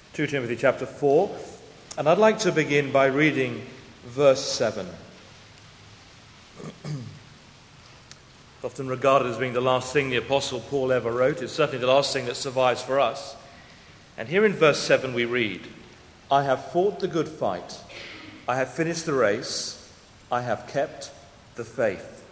2 Timothy chapter 4, and I'd like to begin by reading verse 7. Often regarded as being the last thing the Apostle Paul ever wrote. It's certainly the last thing that survives for us. And here in verse 7 we read, "I have fought the good fight, I have finished the race, I have kept the faith."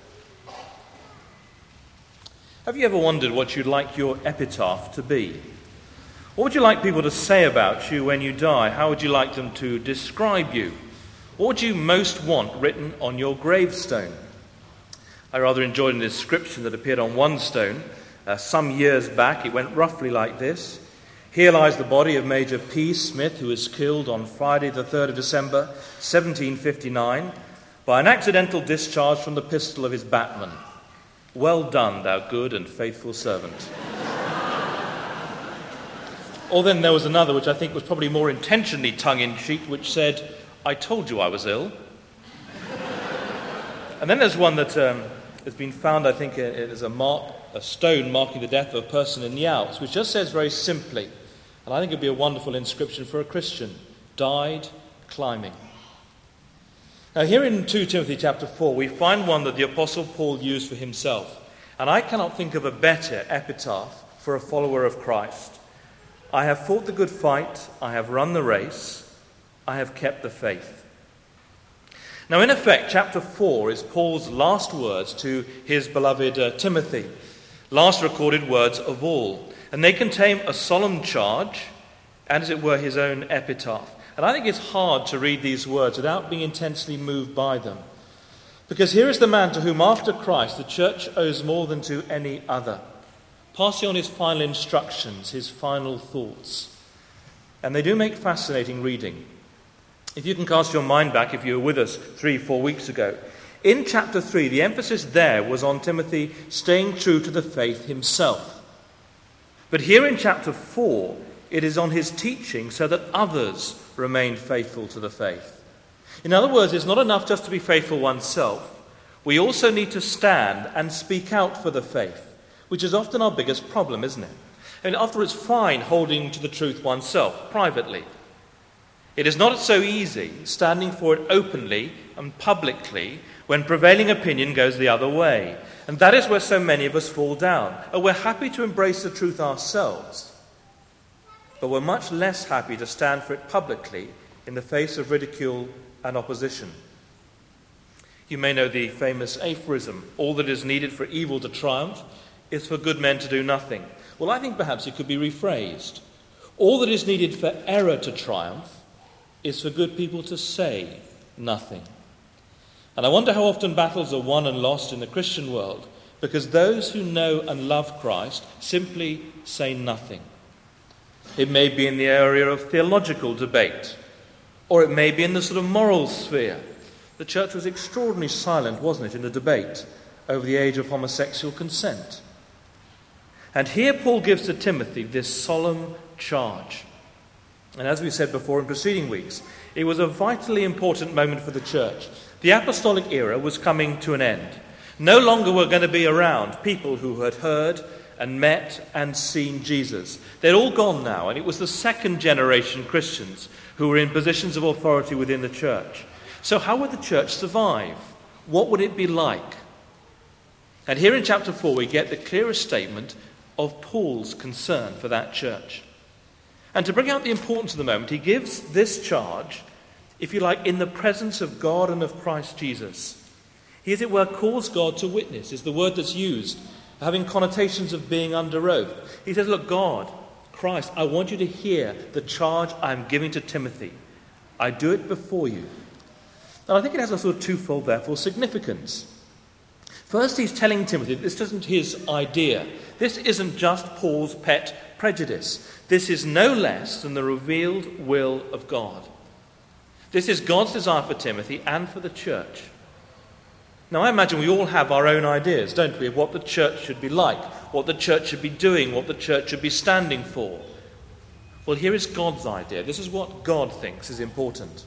Have you ever wondered what you'd like your epitaph to be? What would you like people to say about you when you die? How would you like them to describe you? What would you most want written on your gravestone? I rather enjoyed an inscription that appeared on one stone some years back. It went roughly like this: "Here lies the body of Major P. Smith, who was killed on Friday the 3rd of December, 1759, by an accidental discharge from the pistol of his batman. Well done, thou good and faithful servant." Or then there was another, which I think was probably more intentionally tongue-in-cheek, which said, "I told you I was ill." And then there's one that has been found, I think, it is a stone marking the death of a person in the Alps, which just says very simply, and I think it would be a wonderful inscription for a Christian: "Died climbing." Now here in 2 Timothy chapter 4, we find one that the Apostle Paul used for himself, and I cannot think of a better epitaph for a follower of Christ. "I have fought the good fight, I have run the race, I have kept the faith." Now, in effect, chapter 4 is Paul's last words to his beloved Timothy, last recorded words of all, and they contain a solemn charge and, as it were, his own epitaph. And I think it's hard to read these words without being intensely moved by them, because here is the man to whom, after Christ, the church owes more than to any other, passing on his final instructions, his final thoughts. And they do make fascinating reading. If you can cast your mind back, if you were with us 3-4 weeks ago, in chapter 3, the emphasis there was on Timothy staying true to the faith himself. But here in chapter 4, it is on his teaching so that others remain faithful to the faith. In other words, it's not enough just to be faithful oneself. We also need to stand and speak out for the faith, which is often our biggest problem, isn't it? And after all, it's fine holding to the truth oneself, privately. It is not so easy standing for it openly and publicly when prevailing opinion goes the other way. And that is where so many of us fall down. And we're happy to embrace the truth ourselves, but we're much less happy to stand for it publicly in the face of ridicule and opposition. You may know the famous aphorism, "All that is needed for evil to triumph is for good men to do nothing." Well, I think perhaps it could be rephrased. All that is needed for error to triumph is for good people to say nothing. And I wonder how often battles are won and lost in the Christian world because those who know and love Christ simply say nothing. It may be in the area of theological debate, or it may be in the sort of moral sphere. The church was extraordinarily silent, wasn't it, in the debate over the age of homosexual consent. And here Paul gives to Timothy this solemn charge. And as we said before in preceding weeks, it was a vitally important moment for the church. The apostolic era was coming to an end. No longer were going to be around people who had heard and met and seen Jesus. They'd all gone now, and it was the second generation Christians who were in positions of authority within the church. So how would the church survive? What would it be like? And here in chapter 4 we get the clearest statement of Paul's concern for that church. And to bring out the importance of the moment, he gives this charge, if you like, in the presence of God and of Christ Jesus. He, as it were, calls God to witness, is the word that's used, having connotations of being under oath. He says, look, God, Christ, I want you to hear the charge I'm giving to Timothy. I do it before you. And I think it has a sort of twofold, therefore, significance. First, he's telling Timothy that this isn't his idea. This isn't just Paul's pet prejudice. This is no less than the revealed will of God. This is God's desire for Timothy and for the church. Now, I imagine we all have our own ideas, don't we, of what the church should be like, what the church should be doing, what the church should be standing for. Well, here is God's idea. This is what God thinks is important.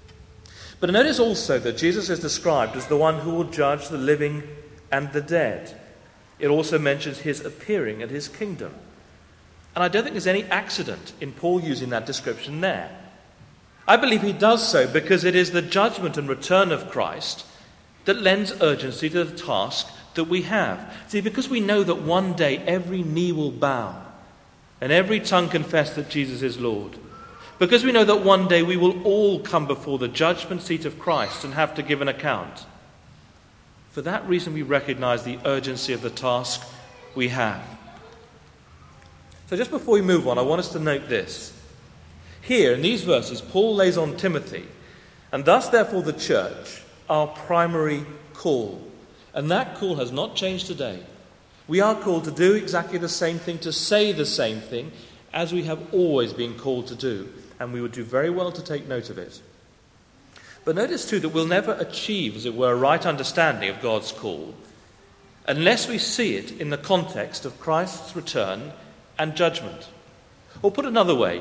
But notice also that Jesus is described as the one who will judge the living and the dead. It also mentions his appearing and his kingdom. And I don't think there's any accident in Paul using that description there. I believe he does so because it is the judgment and return of Christ that lends urgency to the task that we have. See, because we know that one day every knee will bow and every tongue confess that Jesus is Lord. Because we know that one day we will all come before the judgment seat of Christ and have to give an account. For that reason, we recognize the urgency of the task we have. So just before we move on, I want us to note this. Here, in these verses, Paul lays on Timothy, and thus, therefore, the church, our primary call. And that call has not changed today. We are called to do exactly the same thing, to say the same thing, as we have always been called to do. And we would do very well to take note of it. But notice too that we'll never achieve, as it were, a right understanding of God's call unless we see it in the context of Christ's return and judgment. Or put another way,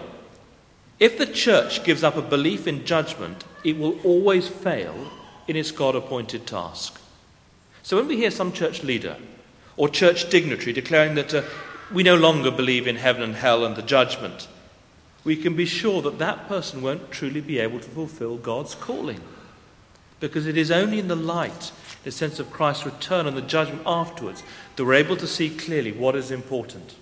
if the church gives up a belief in judgment, it will always fail in its God-appointed task. So when we hear some church leader or church dignitary declaring that we no longer believe in heaven and hell and the judgment, we can be sure that that person won't truly be able to fulfill God's calling. Because it is only in the light, the sense of Christ's return and the judgment afterwards, that we're able to see clearly what is important.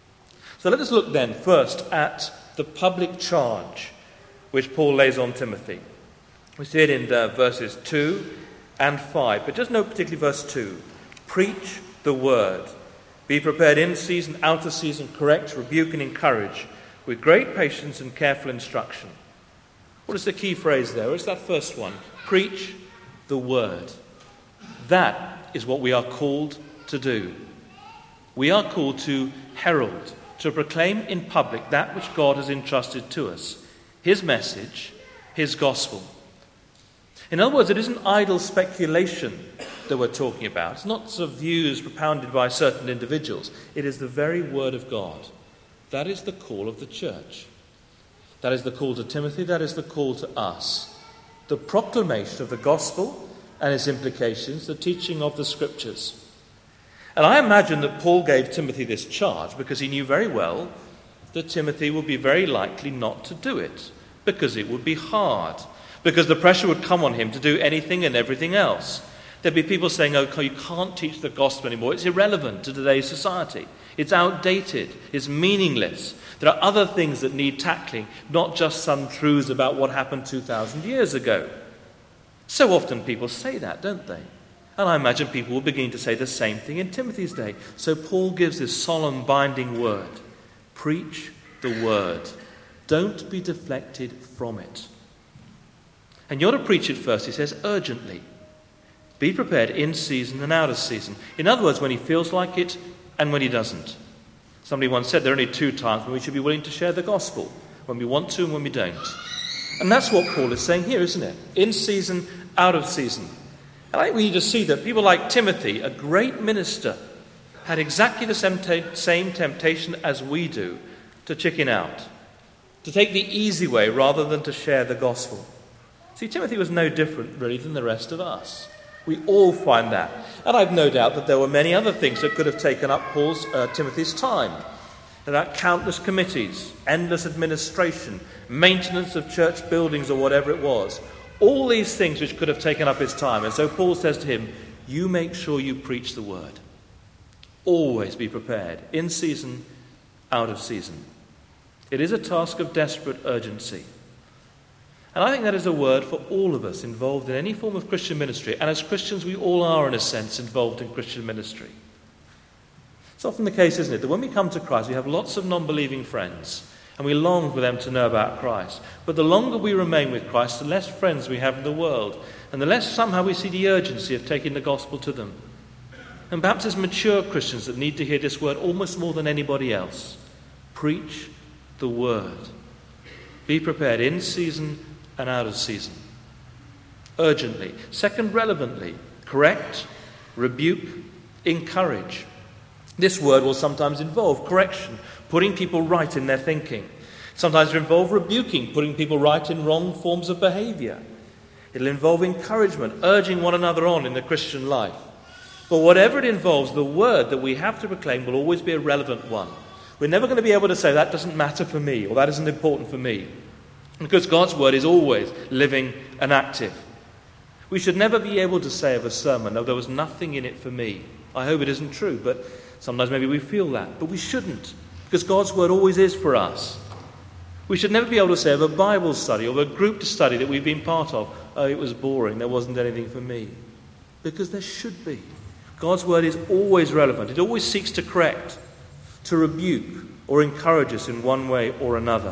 So let us look then first at the public charge which Paul lays on Timothy. We see it in verses 2 and 5, but just note particularly verse 2. Preach the word. Be prepared in season, out of season, correct, rebuke and encourage, with great patience and careful instruction. What is the key phrase there? It's that first one. Preach the word. That is what we are called to do. We are called to herald, to proclaim in public that which God has entrusted to us, his message, his gospel. In other words, it isn't idle speculation that we're talking about. It's not sort of views propounded by certain individuals. It is the very word of God. That is the call of the church. That is the call to Timothy. That is the call to us. The proclamation of the gospel and its implications, the teaching of the scriptures. And I imagine that Paul gave Timothy this charge because he knew very well that Timothy would be very likely not to do it, because it would be hard, because the pressure would come on him to do anything and everything else. There'd be people saying, oh, you can't teach the gospel anymore. It's irrelevant to today's society. It's outdated. It's meaningless. There are other things that need tackling, not just some truths about what happened 2,000 years ago. So often people say that, don't they? And I imagine people will begin to say the same thing in Timothy's day. So Paul gives this solemn binding word. Preach the word. Don't be deflected from it. And you're to preach it first, he says, urgently. Be prepared in season and out of season. In other words, when he feels like it and when he doesn't. Somebody once said there are only two times when we should be willing to share the gospel. When we want to and when we don't. And that's what Paul is saying here, isn't it? In season, out of season. And I think we need to see that people like Timothy, a great minister, had exactly the same temptation as we do to chicken out. To take the easy way rather than to share the gospel. See, Timothy was no different really than the rest of us. We all find that. And I've no doubt that there were many other things that could have taken up Timothy's time. There are countless committees, endless administration, maintenance of church buildings or whatever it was. All these things which could have taken up his time. And so Paul says to him, you make sure you preach the word. Always be prepared, in season, out of season. It is a task of desperate urgency. And I think that is a word for all of us involved in any form of Christian ministry. And as Christians, we all are, in a sense, involved in Christian ministry. It's often the case, isn't it, that when we come to Christ, we have lots of non-believing friends. And we long for them to know about Christ. But the longer we remain with Christ, the less friends we have in the world. And the less somehow we see the urgency of taking the gospel to them. And perhaps as mature Christians that need to hear this word almost more than anybody else. Preach the word. Be prepared in season and out of season. Urgently. Second, relevantly. Correct, rebuke, encourage. This word will sometimes involve correction, putting people right in their thinking. Sometimes it'll involve rebuking, putting people right in wrong forms of behavior. It'll involve encouragement, urging one another on in the Christian life. But whatever it involves, the word that we have to proclaim will always be a relevant one. We're never going to be able to say that doesn't matter for me or that isn't important for me, because God's word is always living and active. We should never be able to say of a sermon, "No, there was nothing in it for me." I hope it isn't true, but sometimes maybe we feel that. But we shouldn't, because God's word always is for us. We should never be able to say of a Bible study or of a group study that we've been part of, "Oh, it was boring, there wasn't anything for me." Because there should be. God's word is always relevant. It always seeks to correct, to rebuke, or encourage us in one way or another.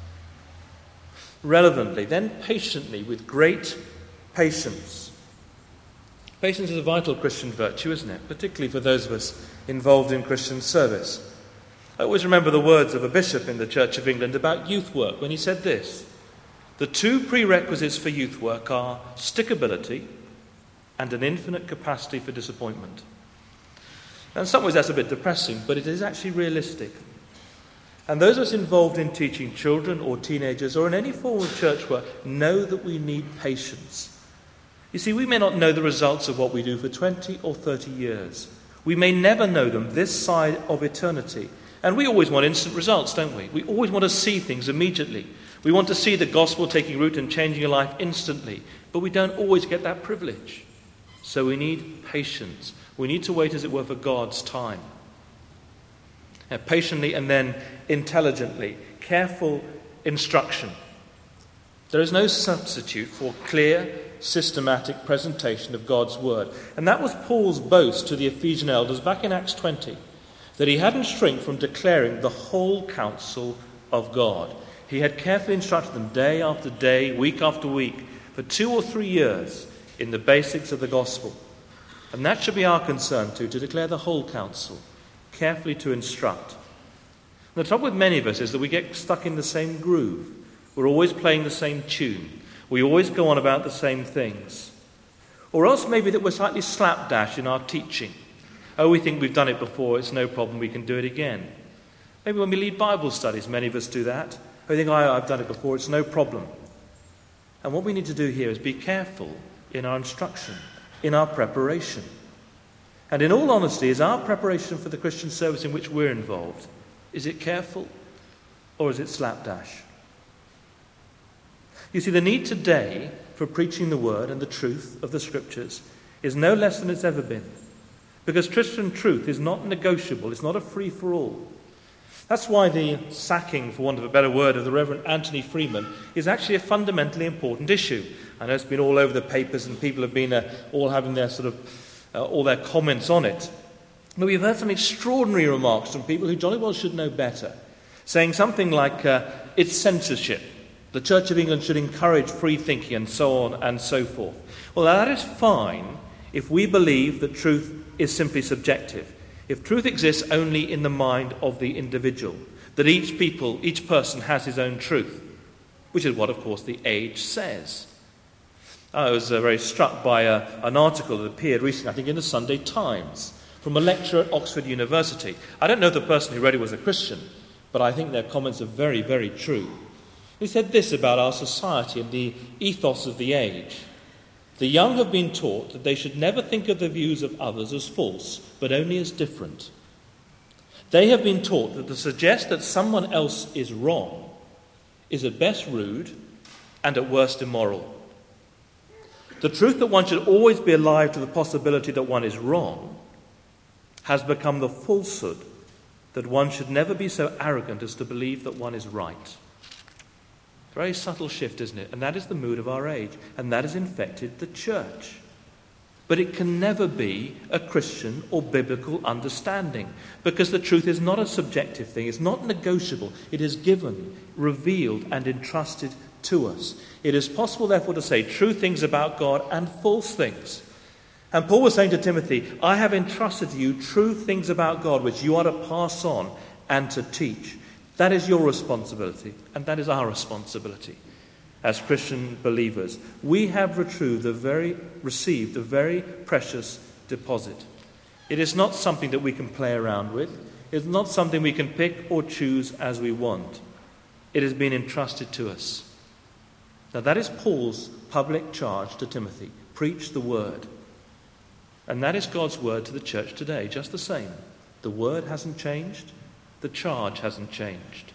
Relevantly, then patiently, with great patience. Patience is a vital Christian virtue, isn't it? Particularly for those of us involved in Christian service. I always remember the words of a bishop in the Church of England about youth work when he said this: "The two prerequisites for youth work are stickability and an infinite capacity for disappointment." Now, in some ways that's a bit depressing, but it is actually realistic. And those of us involved in teaching children or teenagers or in any form of church work know that we need patience. You see, we may not know the results of what we do for 20 or 30 years. We may never know them this side of eternity. And we always want instant results, don't we? We always want to see things immediately. We want to see the gospel taking root and changing a life instantly. But we don't always get that privilege. So we need patience. We need to wait, as it were, for God's time. Patiently and then intelligently. Careful instruction. There is no substitute for clear, systematic presentation of God's word. And that was Paul's boast to the Ephesian elders back in Acts 20, that he hadn't shrink from declaring the whole counsel of God. He had carefully instructed them day after day, week after week, for 2 or 3 years in the basics of the gospel. And that should be our concern too, to declare the whole counsel, carefully to instruct. And the trouble with many of us is that we get stuck in the same groove. We're always playing the same tune. We always go on about the same things. Or else maybe that we're slightly slapdash in our teaching. Oh, we think we've done it before, it's no problem, we can do it again. Maybe when we lead Bible studies, many of us do that. We think, I've done it before, it's no problem. And what we need to do here is be careful in our instruction, in our preparation. And in all honesty, is our preparation for the Christian service in which we're involved, is it careful or is it slapdash? You see, the need today for preaching the word and the truth of the scriptures is no less than it's ever been. Because Christian truth is not negotiable, it's not a free-for-all. That's why the sacking, for want of a better word, of the Reverend Anthony Freeman is actually a fundamentally important issue. I know it's been all over the papers and people have been all having their all their comments on it. But we've heard some extraordinary remarks from people who jolly well should know better, saying something like, it's censorship. The Church of England should encourage free thinking and so on and so forth. Well, that is fine if we believe that truth is simply subjective. If truth exists only in the mind of the individual, that each person has his own truth, which is what, of course, the Age says. I was very struck by an article that appeared recently, I think, in the Sunday Times, from a lecturer at Oxford University. I don't know if the person who read it was a Christian, but I think their comments are very, very true. He said this about our society and the ethos of the age. The young have been taught that they should never think of the views of others as false, but only as different. They have been taught that to suggest that someone else is wrong is at best rude and at worst immoral. The truth that one should always be alive to the possibility that one is wrong has become the falsehood that one should never be so arrogant as to believe that one is right. Very subtle shift, isn't it? And that is the mood of our age. And that has infected the church. But it can never be a Christian or biblical understanding, because the truth is not a subjective thing. It's not negotiable. It is given, revealed, and entrusted to us. It is possible, therefore, to say true things about God and false things. And Paul was saying to Timothy, I have entrusted to you true things about God, which you are to pass on and to teach. That is your responsibility, and that is our responsibility as Christian believers. We have received a very precious deposit. It is not something that we can play around with. It's not something we can pick or choose as we want. It has been entrusted to us. Now that is Paul's public charge to Timothy. Preach the word. And that is God's word to the church today, just the same. The word hasn't changed. The charge hasn't changed.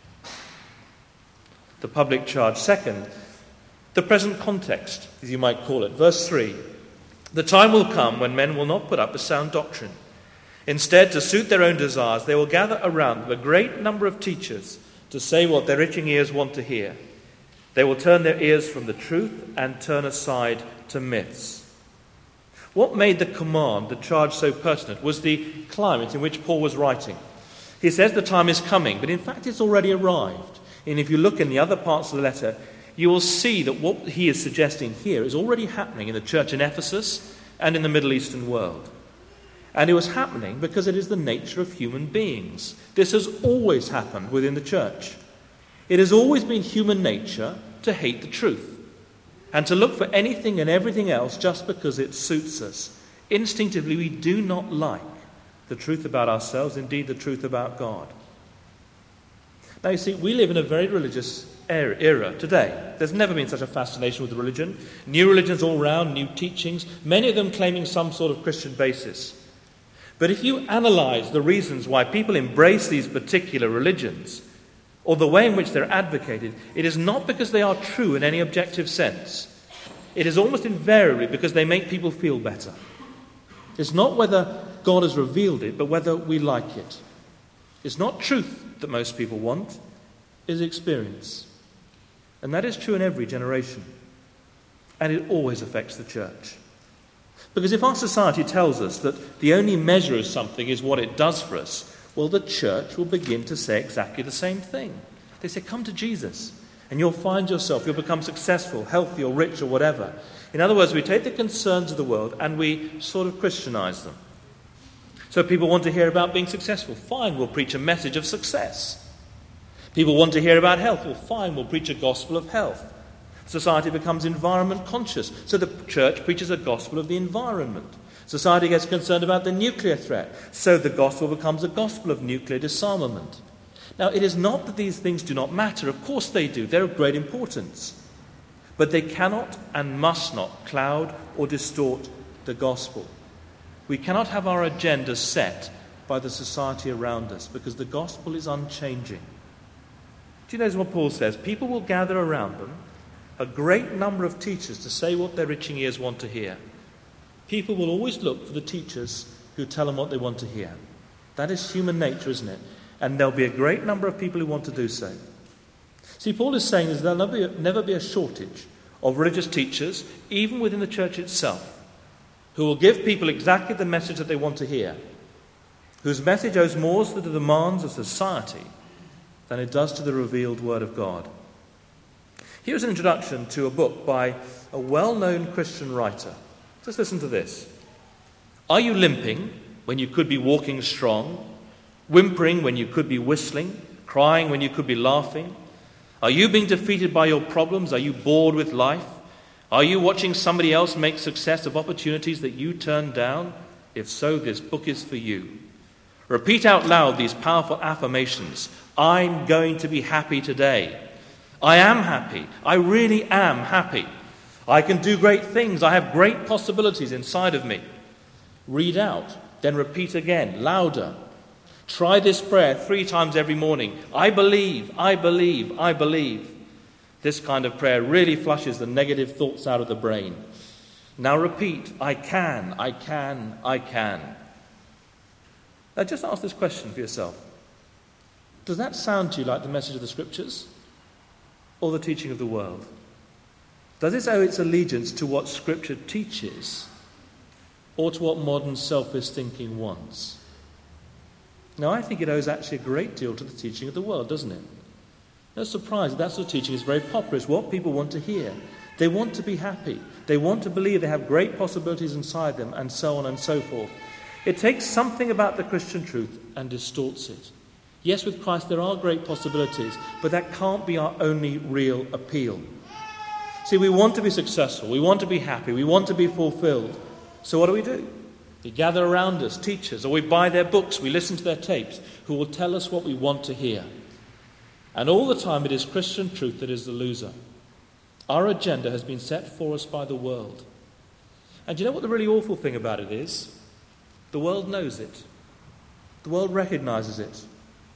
The public charge. Second, the present context, as you might call it. Verse 3. The time will come when men will not put up with sound doctrine. Instead, to suit their own desires, they will gather around them a great number of teachers to say what their itching ears want to hear. They will turn their ears from the truth and turn aside to myths. What made the command, the charge, so pertinent was the climate in which Paul was writing. He says the time is coming, but in fact it's already arrived. And if you look in the other parts of the letter, you will see that what he is suggesting here is already happening in the church in Ephesus and in the Middle Eastern world. And it was happening because it is the nature of human beings. This has always happened within the church. It has always been human nature to hate the truth and to look for anything and everything else just because it suits us. Instinctively, we do not like the truth about ourselves, indeed the truth about God. Now you see, we live in a very religious era today. There's never been such a fascination with religion. New religions all round, new teachings, many of them claiming some sort of Christian basis. But if you analyse the reasons why people embrace these particular religions, or the way in which they're advocated, it is not because they are true in any objective sense. It is almost invariably because they make people feel better. It's not whether God has revealed it, but whether we like it. It's not truth that most people want, it's experience. And that is true in every generation. And it always affects the church. Because if our society tells us that the only measure of something is what it does for us, well, the church will begin to say exactly the same thing. They say, come to Jesus, and you'll find yourself, you'll become successful, healthy or rich or whatever. In other words, we take the concerns of the world and we sort of Christianize them. So people want to hear about being successful. Fine, we'll preach a message of success. People want to hear about health. Well, fine, we'll preach a gospel of health. Society becomes environment conscious, so the church preaches a gospel of the environment. Society gets concerned about the nuclear threat, so the gospel becomes a gospel of nuclear disarmament. Now, it is not that these things do not matter. Of course they do. They're of great importance. But they cannot and must not cloud or distort the gospel. We cannot have our agenda set by the society around us because the gospel is unchanging. Do you notice what Paul says? People will gather around them a great number of teachers to say what their itching ears want to hear. People will always look for the teachers who tell them what they want to hear. That is human nature, isn't it? And there'll be a great number of people who want to do so. See, Paul is saying there'll never be a shortage of religious teachers, even within the church itself, who will give people exactly the message that they want to hear, whose message owes more to the demands of society than it does to the revealed word of God. Here's an introduction to a book by a well-known Christian writer. Just listen to this. Are you limping when you could be walking strong? Whimpering when you could be whistling? Crying when you could be laughing? Are you being defeated by your problems? Are you bored with life? Are you watching somebody else make success of opportunities that you turned down? If so, this book is for you. Repeat out loud these powerful affirmations. I'm going to be happy today. I am happy. I really am happy. I can do great things. I have great possibilities inside of me. Read out, then repeat again, louder. Try this prayer 3 times every morning. I believe, I believe, I believe. This kind of prayer really flushes the negative thoughts out of the brain. Now repeat, I can, I can, I can. Now just ask this question for yourself. Does that sound to you like the message of the Scriptures or the teaching of the world? Does it owe its allegiance to what Scripture teaches or to what modern selfish thinking wants? Now, I think it owes actually a great deal to the teaching of the world, doesn't it? No surprise, that sort of teaching is very popular. It's what people want to hear. They want to be happy. They want to believe they have great possibilities inside them, and so on and so forth. It takes something about the Christian truth and distorts it. Yes, with Christ there are great possibilities, but that can't be our only real appeal. See, we want to be successful, we want to be happy, we want to be fulfilled. So what do? We gather around us, teachers, or we buy their books, we listen to their tapes, who will tell us what we want to hear. And all the time it is Christian truth that is the loser. Our agenda has been set for us by the world. And do you know what the really awful thing about it is? The world knows it. The world recognizes it.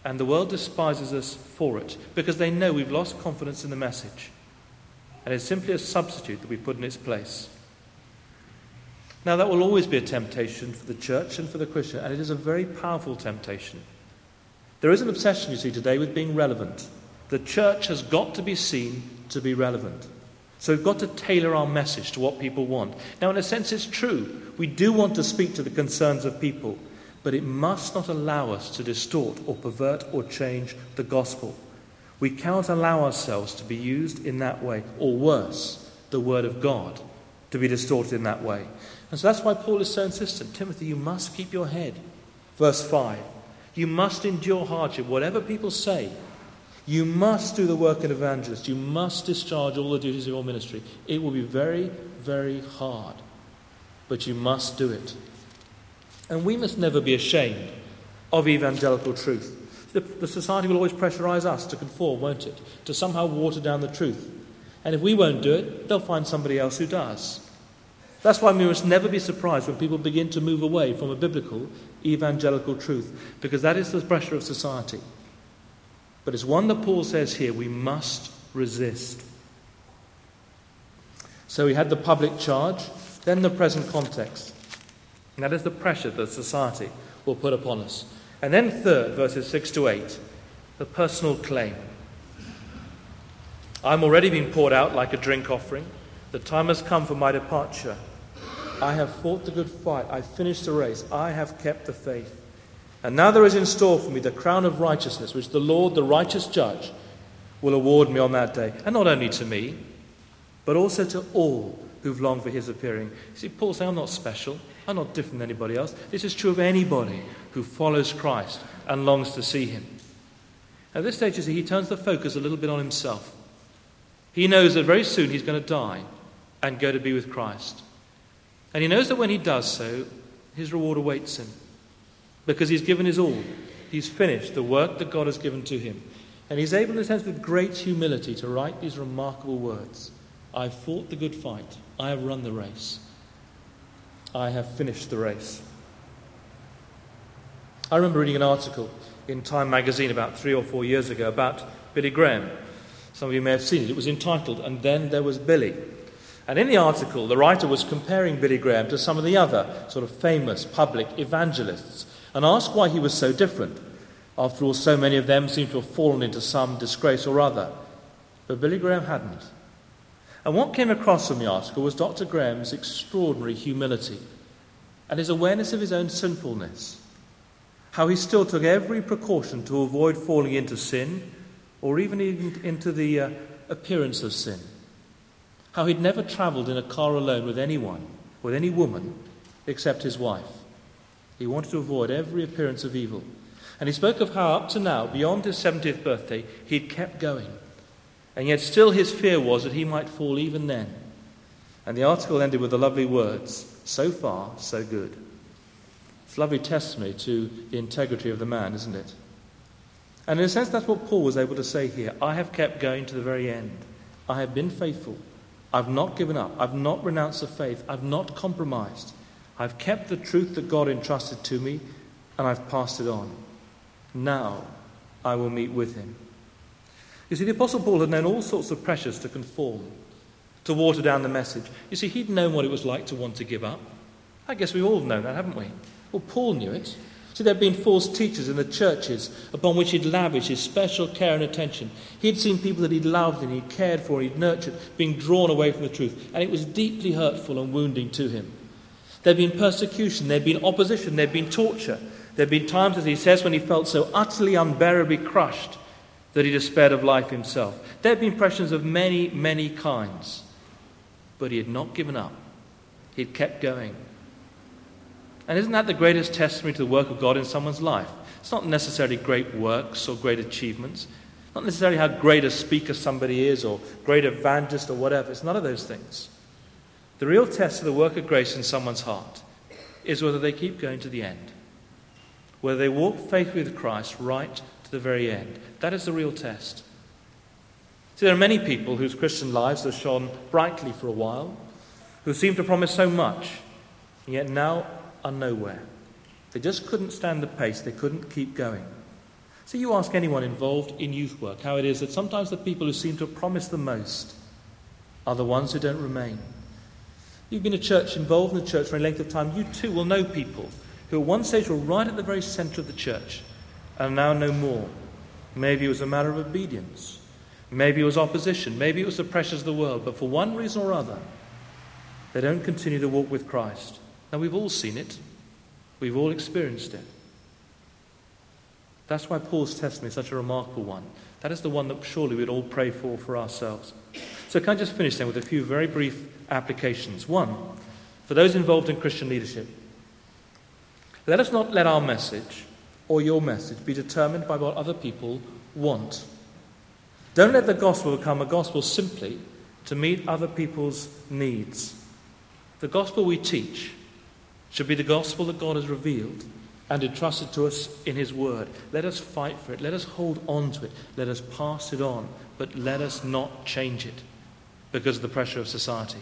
And the world despises us for it because they know we've lost confidence in the message. And it's simply a substitute that we put in its place. Now, that will always be a temptation for the church and for the Christian, and it is a very powerful temptation. There is an obsession, you see, today with being relevant. The church has got to be seen to be relevant. So we've got to tailor our message to what people want. Now, in a sense, it's true. We do want to speak to the concerns of people, but it must not allow us to distort or pervert or change the gospel. We cannot allow ourselves to be used in that way, or worse, the word of God to be distorted in that way. And so that's why Paul is so insistent. Timothy, you must keep your head. Verse 5. You must endure hardship, whatever people say. You must do the work of an evangelist. You must discharge all the duties of your ministry. It will be very, very hard. But you must do it. And we must never be ashamed of evangelical truth. The society will always pressurize us to conform, won't it? To somehow water down the truth. And if we won't do it, they'll find somebody else who does. That's why we must never be surprised when people begin to move away from a biblical evangelical truth, because that is the pressure of society. But it's one that Paul says here, we must resist. So we had the public charge, then the present context. And that is the pressure that society will put upon us. And then third, verses 6 to 8, the personal claim. I'm already being poured out like a drink offering. The time has come for my departure. I have fought the good fight. I finished the race. I have kept the faith. And now there is in store for me the crown of righteousness, which the Lord, the righteous judge, will award me on that day. And not only to me, but also to all who've longed for his appearing. You see, Paul saying, I'm not special. I'm not different than anybody else. This is true of anybody who follows Christ and longs to see him. At this stage, you see, he turns the focus a little bit on himself. He knows that very soon he's going to die and go to be with Christ. And he knows that when he does so, his reward awaits him. Because he's given his all. He's finished the work that God has given to him. And he's able, in a sense, with great humility to write these remarkable words. I've fought the good fight. I have run the race. I have finished the race. I remember reading an article in Time magazine about 3 or 4 years ago about Billy Graham. Some of you may have seen it. It was entitled, And Then There Was Billy. And in the article, the writer was comparing Billy Graham to some of the other sort of famous public evangelists and asked why he was so different. After all, so many of them seemed to have fallen into some disgrace or other. But Billy Graham hadn't. And what came across from the article was Dr. Graham's extraordinary humility and his awareness of his own sinfulness. How he still took every precaution to avoid falling into sin or even into the appearance of sin. How he'd never travelled in a car alone with anyone, with any woman, except his wife. He wanted to avoid every appearance of evil. And he spoke of how up to now, beyond his 70th birthday, he'd kept going. And yet still his fear was that he might fall even then. And the article ended with the lovely words, so far, so good. It's a lovely testimony to the integrity of the man, isn't it? And in a sense, that's what Paul was able to say here. I have kept going to the very end. I have been faithful. I've not given up. I've not renounced the faith. I've not compromised. I've kept the truth that God entrusted to me, and I've passed it on. Now I will meet with him. You see, the Apostle Paul had known all sorts of pressures to conform, to water down the message. You see, he'd known what it was like to want to give up. I guess we've all known that, haven't we? Well, Paul knew it. See, there had been false teachers in the churches upon which he'd lavished his special care and attention. He'd seen people that he'd loved and he'd cared for and he'd nurtured being drawn away from the truth. And it was deeply hurtful and wounding to him. There'd been persecution, there'd been opposition, there'd been torture. There'd been times, as he says, when he felt so utterly unbearably crushed that he despaired of life himself. There'd been pressures of many, many kinds. But he had not given up. He'd kept going. And isn't that the greatest testimony to the work of God in someone's life? It's not necessarily great works or great achievements. Not necessarily how great a speaker somebody is or great evangelist or whatever. It's none of those things. The real test of the work of grace in someone's heart is whether they keep going to the end. Whether they walk faithfully with Christ right to the very end. That is the real test. See, there are many people whose Christian lives have shone brightly for a while, who seem to promise so much, and yet now are nowhere. They just couldn't stand the pace. They couldn't keep going. So you ask anyone involved in youth work how it is that sometimes the people who seem to have promised the most are the ones who don't remain. You've been involved in the church for a length of time. You too will know people who at one stage were right at the very centre of the church and now no more. Maybe it was a matter of obedience. Maybe it was opposition. Maybe it was the pressures of the world. But for one reason or other, they don't continue to walk with Christ. Now we've all seen it. We've all experienced it. That's why Paul's testimony is such a remarkable one. That is the one that surely we'd all pray for ourselves. So can I just finish then with a few very brief applications. One, for those involved in Christian leadership, let us not let our message or your message be determined by what other people want. Don't let the gospel become a gospel simply to meet other people's needs. The gospel we teach should be the gospel that God has revealed and entrusted to us in his word. Let us fight for it. Let us hold on to it. Let us pass it on. But let us not change it because of the pressure of society.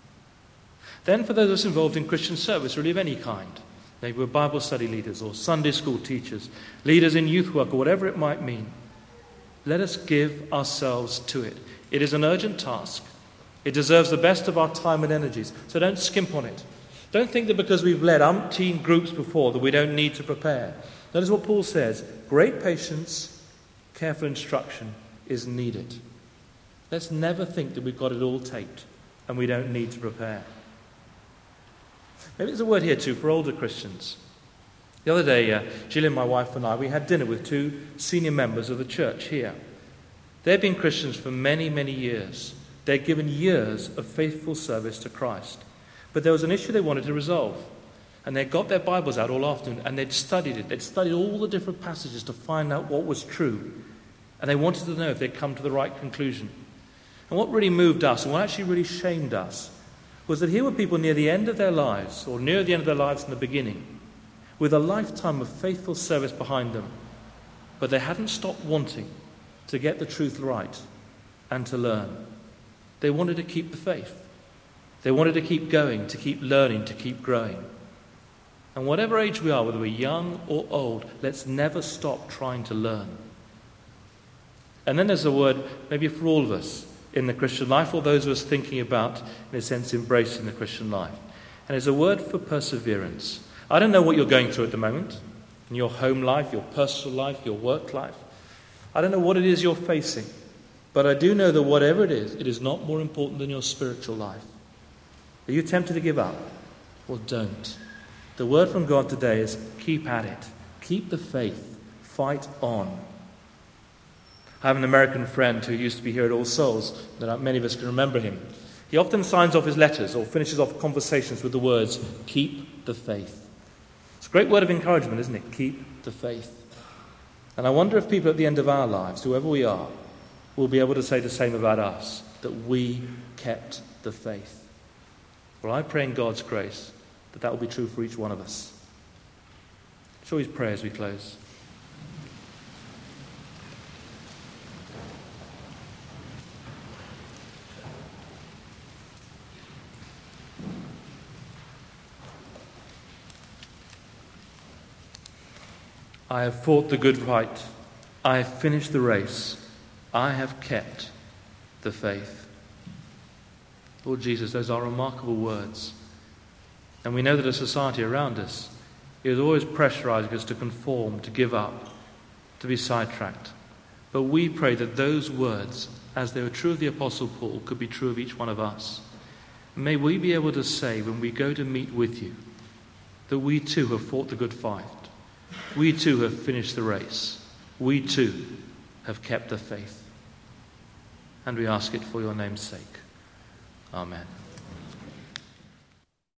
Then for those of us involved in Christian service, really of any kind, maybe we're Bible study leaders or Sunday school teachers, leaders in youth work or whatever it might mean, let us give ourselves to it. It is an urgent task. It deserves the best of our time and energies. So don't skimp on it. Don't think that because we've led umpteen groups before that we don't need to prepare. Notice what Paul says. Great patience, careful instruction is needed. Let's never think that we've got it all taped and we don't need to prepare. Maybe there's a word here too for older Christians. The other day, Gillian, my wife, and I, we had dinner with two senior members of the church here. They've been Christians for many, many years. They'd given years of faithful service to Christ. But there was an issue they wanted to resolve. And they got their Bibles out all afternoon and they'd studied it. They'd studied all the different passages to find out what was true. And they wanted to know if they'd come to the right conclusion. And what really moved us, and what actually really shamed us, was that here were people near the end of their lives, or near the end of their lives in the beginning, with a lifetime of faithful service behind them. But they hadn't stopped wanting to get the truth right and to learn. They wanted to keep the faith. They wanted to keep going, to keep learning, to keep growing. And whatever age we are, whether we're young or old, let's never stop trying to learn. And then there's a word, maybe for all of us in the Christian life, or those of us thinking about, in a sense, embracing the Christian life. And it's a word for perseverance. I don't know what you're going through at the moment, in your home life, your personal life, your work life. I don't know what it is you're facing, but I do know that whatever it is not more important than your spiritual life. Are you tempted to give up? Well, don't. The word from God today is keep at it. Keep the faith. Fight on. I have an American friend who used to be here at All Souls. Many of us can remember him. He often signs off his letters or finishes off conversations with the words, keep the faith. It's a great word of encouragement, isn't it? Keep the faith. And I wonder if people at the end of our lives, whoever we are, will be able to say the same about us, that we kept the faith. Well, I pray in God's grace that will be true for each one of us. Shall we pray as we close? I have fought the good fight. I have finished the race. I have kept the faith. Lord Jesus, those are remarkable words. And we know that a society around us is always pressurizing us to conform, to give up, to be sidetracked. But we pray that those words, as they were true of the Apostle Paul, could be true of each one of us. May we be able to say when we go to meet with you that we too have fought the good fight. We too have finished the race. We too have kept the faith. And we ask it for your name's sake. Amen.